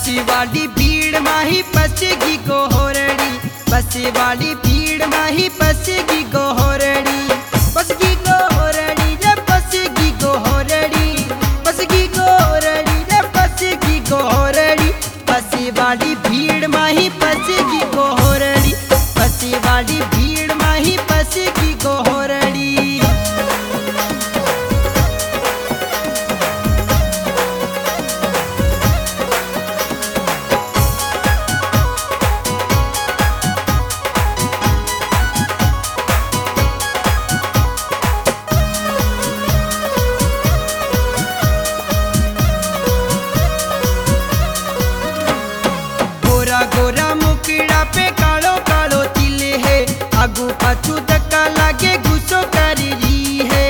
बसी वाली भीड़ माही फंसेगी गोहरड़ी, बसी वाली भीड़ माही फंसेगी गोहरड़ी, फंसेगी गोहरड़ी रे फंसेगी गोहरड़ी, फंसेगी गोहरड़ी रे फंसेगी गोहरड़ी, बसी वाली भीड़ माही फंसेगी गोहरड़ी, बसी वाली भीड़ माही फंसेगी गोहरड़ी। गोरा मुखड़ा पे कालो कालो तिल है, आगू पाछू धक्का लागे गुस्सो कर रही है।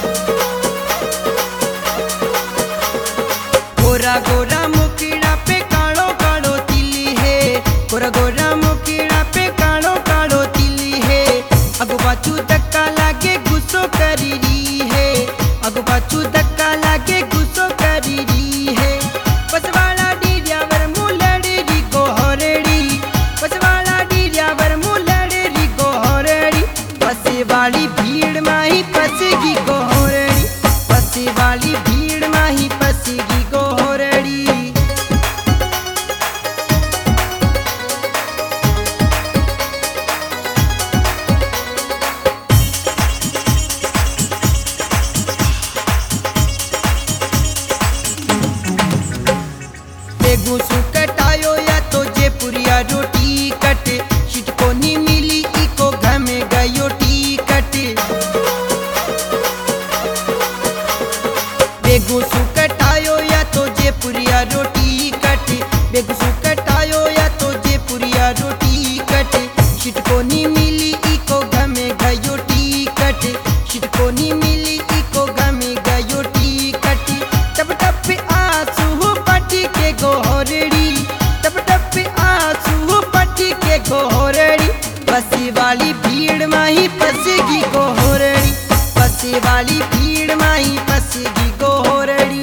गोरा गोरा मुखड़ा पे कालो कालो तिल है, गोरा गोरा मुखड़ा पे कालो कालो तिल है, आगू पाछू धक्का लागे गुस्सो कर रही है, आगू पाछू धक्का लागे गुस्सो कर रही है। पसवाड़ा डीरियावर मुलड़ी गोहरड़ी, पसवाड़ा डीरियावर मुलड़ी गोहरड़ी, बसी वाली भीड़ माही फंसेगी गोहरड़ी, बसी वाली भीड़ माही फंसेगी गोहरड़ी। बेगूसू कटायो या तो जयपुरिया रोटी कट, सीट को नहीं मिली इको घर में गयो टिकट। बेगूसू कटायो या तो जयपुरिया रोटी कट, बेगूसू कटायो या तो जयपुरिया रोटी कट, सीट को नहीं मिली इको घर में गयो टिकट, सीट को नहीं मिली इको घर में गयो टिकट। टप टप आंसू पटी के गोहरड़ी, टप टप आंसू पटी के गोहरड़ी, बसी वाली भीड़ माही फंसेगी गोहरड़ी, बसी वाली भीड़ माही फंसेगी गोहरड़ी।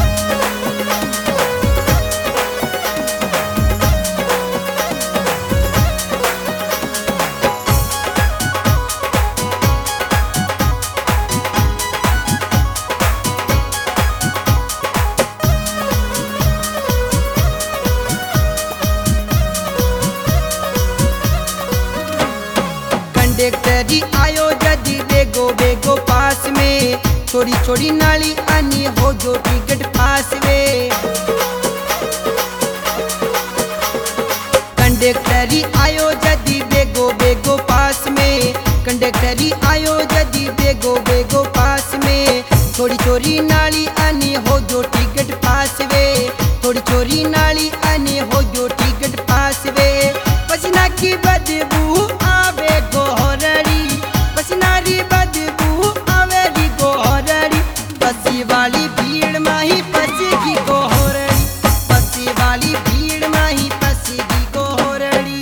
कंडक्टरी आयो जदी बेगो बेगो पास में, छोड़ी छोड़ी नाली आनी हो जो टिकट पास वे। कंडक्टरी आयो जदी बेगो बेगो पास में, कंडक्टरी आयो जदी बेगो बेगो पास में, छोड़ी छोड़ी नाली आनी हो जो टिकट पास वे, छोड़ी छोड़ी नाली आनी हो जो टिकट पास वे। पसीना की बदबू आवे गोहरड़ी, पसीना री बदबू आवे री गोहरड़ी, बसी वाली भीड़ माही फंसेगी गोहरड़ी, बसी वाली भीड़ माही फंसेगी गोहरड़ी।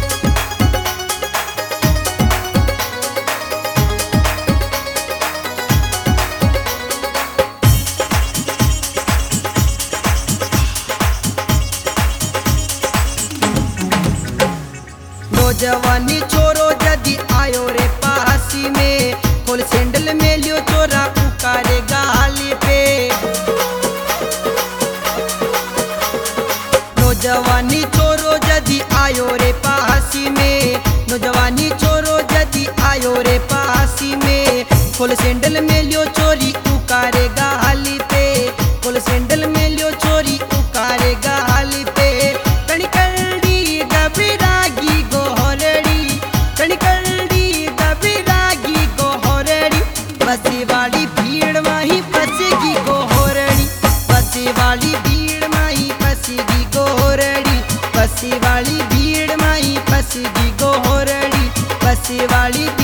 नौजवानी छोरो जदी आयो रे पासी में, खोल सैंडल में लियो चोरा उकारे गाली पे। नौजवानी छोरो जदी आयो रे पासी में, नौजवानी छोरो जदी आयो रे पासी में, खोल सैंडल में लियो चोरी उकारे गाली पे, खोल सैंडल में लियो चोरी उकारे गाली पे। कणकड़ी गबरागी गोहरड़ी, कणकड़ी गबरागी गोहरड़ी, बसी वाली भीड़ माही फंसेगी गोहरड़ी, बसी वाली भीड़ माही फंसेगी गोहरड़ी, बसी वाली भीड़ माही फंसेगी गोहरड़ी, बसी वाली